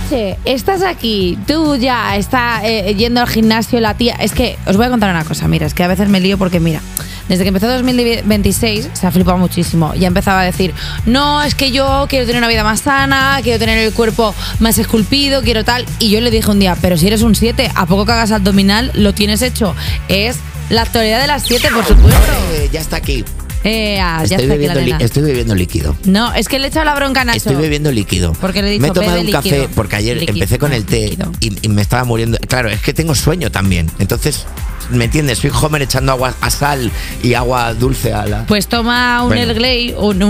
noche estás aquí, tú ya estás yendo al gimnasio, la tía... Es que os voy a contar una cosa, mira, es que a veces me lío porque, mira, desde que empezó 2026 se ha flipado muchísimo. Ya empezaba a decir, no, es que yo quiero tener una vida más sana, quiero tener el cuerpo más esculpido, quiero tal. Y yo le dije un día, pero si eres un 7, ¿a poco que hagas abdominal lo tienes hecho? Es la actualidad de las 7, por supuesto. Ya está aquí. Ya estoy bebiendo líquido. No, es que le he echado la bronca a Nacho. Estoy bebiendo líquido. Porque le he dicho, me he tomado un líquido. café porque ayer empecé con el té y me estaba muriendo. Claro, es que tengo sueño también. Entonces, ¿me entiendes? Soy Homer echando agua a sal y agua dulce a la... Pues toma un Earl Grey. Un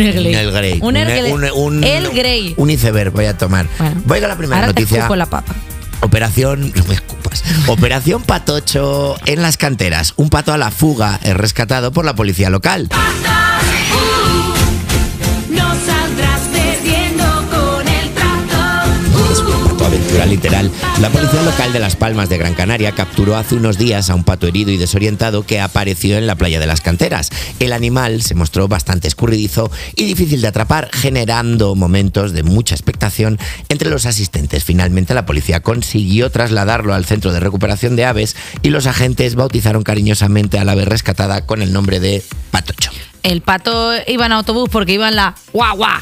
Earl Grey. Un iceberg voy a tomar. Bueno, voy a la primera ahora noticia. Te escupo la papa. Operación, no me escupas. Operación Patocho en las canteras. Un pato a la fuga es rescatado por la policía local. No saldrás perdiendo con el trato. Es un pato aventura literal. La policía local de Las Palmas de Gran Canaria capturó hace unos días a un pato herido y desorientado que apareció en la playa de las canteras. El animal se mostró bastante escurridizo y difícil de atrapar, generando momentos de mucha expectación entre los asistentes. Finalmente, la policía consiguió trasladarlo al centro de recuperación de aves y los agentes bautizaron cariñosamente al ave rescatada con el nombre de Patocho. El pato iba en autobús porque iba en la guagua.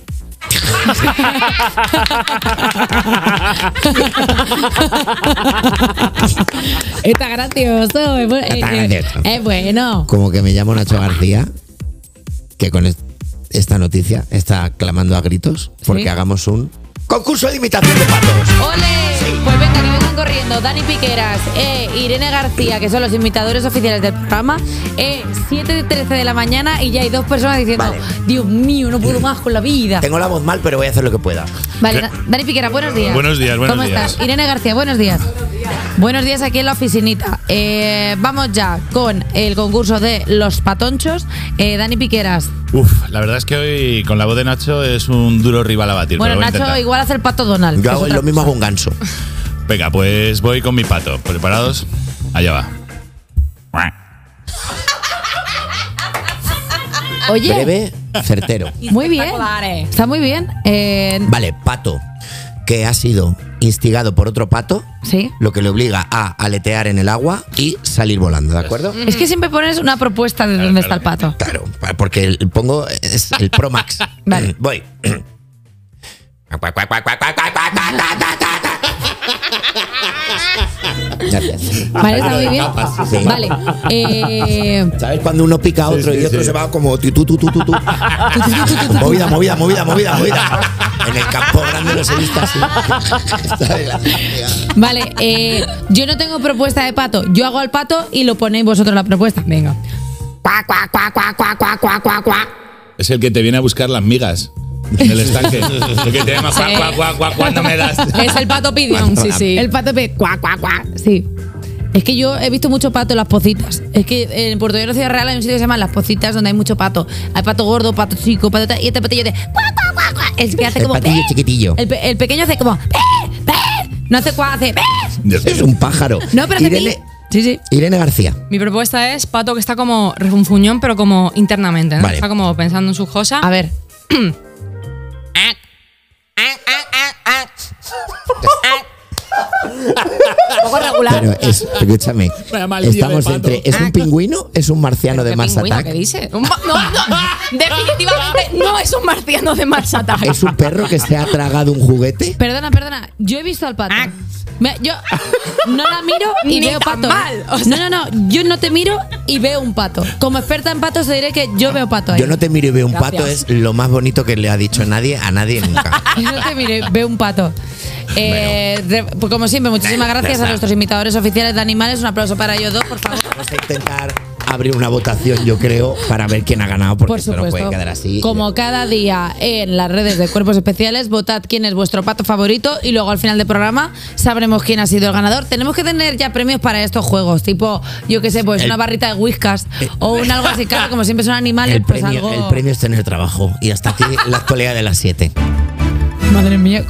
Está gracioso. Es bueno. Como que me llamo Nacho García, que con esta noticia está clamando a gritos porque hagamos un concurso de imitación de patos. ¡Ole! Sí. Pues venga, que vengan corriendo Dani Piqueras, Irene García, que son los imitadores oficiales del programa. 7:13 de la mañana y ya hay 2 personas diciendo, vale, Dios mío, no puedo más con la vida. Tengo la voz mal, pero voy a hacer lo que pueda. Vale, Dani Piqueras, buenos días. Buenos días, buenos días. ¿Cómo estás? Irene García, buenos días. Buenos días aquí en la oficinita. Vamos ya con el concurso de los patonchos. Dani Piqueras. La verdad es que hoy con la voz de Nacho es un duro rival a batir. Bueno, Nacho igual hace el pato Donald. Yo hago lo mismo, hago un ganso. Venga, pues voy con mi pato. ¿Preparados? Allá va. Oye. Breve, certero. Muy bien. Está muy bien. Vale, pato que ha sido instigado por otro pato, ¿sí? Lo que le obliga a aletear en el agua y salir volando, ¿de acuerdo? Es que siempre pones una propuesta de dónde está el pato. Claro, porque pongo es el Pro Max. Vale. Voy. Gracias. Vale, está muy bien. Sí. Vale. ¿Sabes cuando uno pica a otro y otro se va como tú? Movida. En el campo grande los he visto así. Vale, yo no tengo propuesta de pato. Yo hago al pato y lo ponéis vosotros la propuesta. Venga. Es el que te viene a buscar las migas en el estanque. El que te llama cuando me das. Es el pato pidión, sí. El pato pidión, sí. Es que yo he visto mucho pato en Las Pocitas. Es que en Puerto Llano, Ciudad Real, hay un sitio que se llama Las Pocitas, donde hay mucho pato. Hay pato gordo, pato chico, pato tal, y este patillo de el que hace como el patillo chiquitillo. El pequeño hace como no hace cuá, hace es un pájaro. No, pero Irene, sí. Irene García. Mi propuesta es pato que está como refunfuñón, pero como internamente, ¿no? Vale. Está como pensando en sus cosas. A ver. Un poco regular. Pero escúchame, estamos entre. ¿Es un pingüino? ¿Es un marciano de Mars Attack? ¿Qué dice? No, definitivamente no es un marciano de Mars Attack. ¿Es un perro que se ha tragado un juguete? Perdona. Yo he visto al pato. Yo no la miro y veo pato. Mal, o sea. No. Yo no te miro y veo un pato. Como experta en patos te diré que yo veo pato ahí. Yo no te miro y veo un pato es lo más bonito que le ha dicho a nadie nunca. Yo no te miro y veo un pato. Pues como siempre, muchísimas gracias a nuestros imitadores oficiales de animales. Un aplauso para ellos dos, por favor. Vamos a intentar abrir una votación, yo creo, para ver quién ha ganado, porque por supuesto, esto no puede quedar así. Como cada día en las redes de Cuerpos Especiales, votad quién es vuestro pato favorito y luego al final del programa sabremos quién ha sido el ganador. Tenemos que tener ya premios para estos juegos, tipo, yo qué sé, pues una barrita de Whiskas o un algo así, claro, como siempre son animales, el pues premio, algo... El premio es tener trabajo. Y hasta aquí la actualidad de las 7. Madre mía.